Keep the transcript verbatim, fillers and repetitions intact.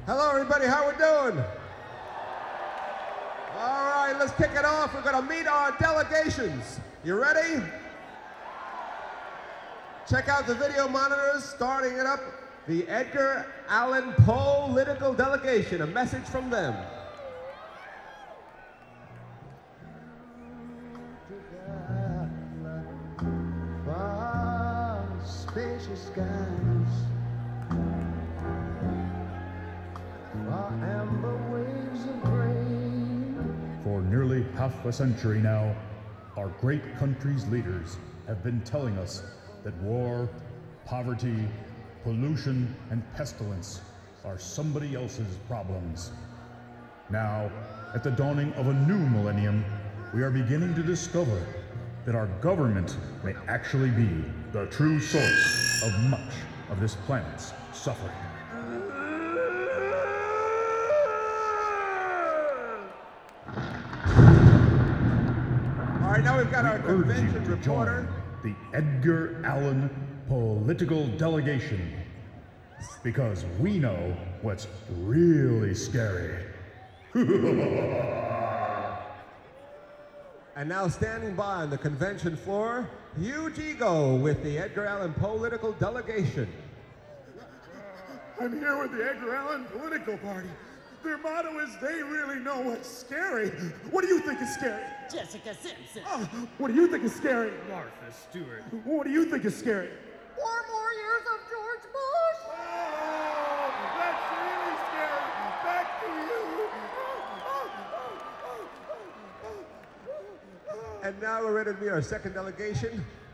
Hello, everybody. How we doing? All right, let's kick it off. We're going to meet our delegations. You ready? Check out the video monitors. Starting it up, the Edgar Allan Poe political delegation. A message from them. Far spacious skies, far amber waves of grain. For nearly half a century now, our great country's leaders have been telling us that war, poverty, pollution, and pestilence are somebody else's problems. Now, at the dawning of a new millennium, we are beginning to discover that our government may actually be the true source of much of this planet's suffering. All right, now we've got our We urge you convention to reporter. join the Edgar Allan political delegation, because we know what's really scary. And now standing by on the convention floor, Hugh Gigo with the Edgar Allan political delegation. I'm here with the Edgar Allan Political Party. Their motto is, they really know what's scary. What do you think is scary? Jessica Simpson. Oh, what do you think is scary? Martha Stewart. What do you think is scary? Four more years of George Bush. Oh, that's really scary. Back to you. And now we're ready to meet our second delegation,